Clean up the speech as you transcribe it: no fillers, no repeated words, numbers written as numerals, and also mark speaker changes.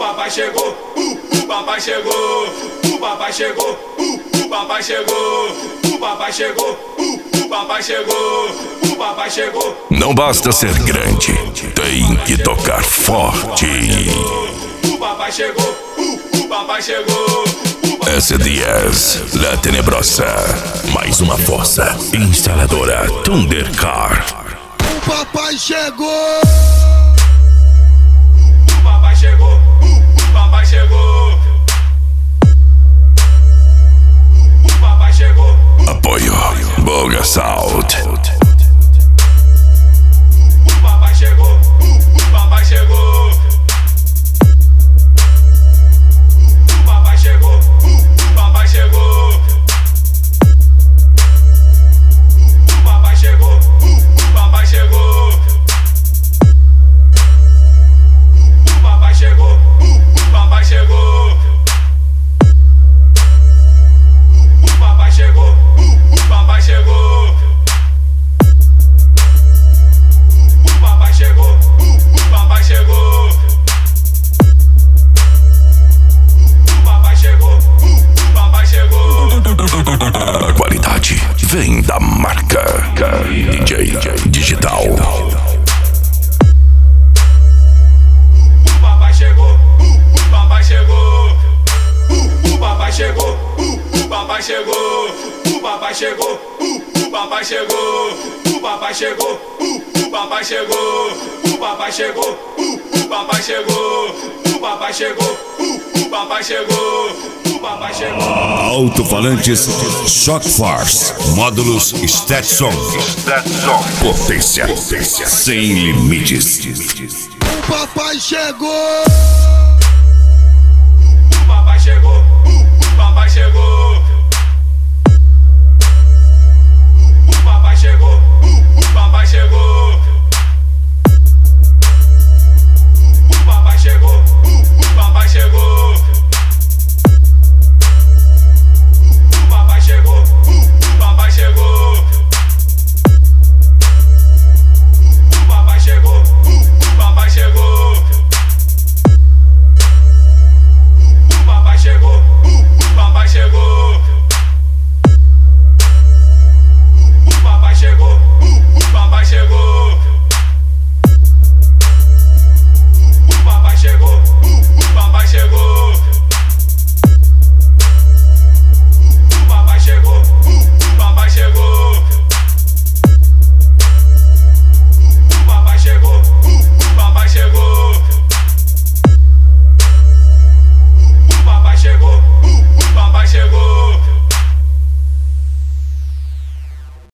Speaker 1: papai chegou, o papai chegou, o papai chegou, o papai chegou, o papai chegou, o papai chegou, o papai chegou.
Speaker 2: Não basta ser grande, tem que tocar forte.
Speaker 1: O papai chegou, o papai chegou.
Speaker 2: S10, La Tenebrosa, mais uma força instaladora Thundercar.
Speaker 3: O papai chegou.
Speaker 1: O papai chegou, o papai chegou. O papai chegou.
Speaker 2: Apoio Boga Salt.
Speaker 1: O papai chegou, o papai chegou. O papai chegou, o papai chegou. O papai chegou, o papai chegou. O papai chegou, o papai chegou. O papai chegou, o papai chegou. O papai chegou, o papai chegou. O papai chegou, o papai chegou.
Speaker 2: A qualidade vem da marca DJ Digital.
Speaker 1: O papai chegou, o papai chegou. O papai chegou, o papai chegou. O papai chegou, o papai chegou. O papai chegou, o papai chegou. O papai chegou, o papai chegou. O papai chegou, o papai chegou. O papai chegou.
Speaker 4: Alto-falantes Shock Force, módulos Stetson. Potência sem limites.
Speaker 3: O papai chegou.
Speaker 1: O papai chegou, o papai chegou.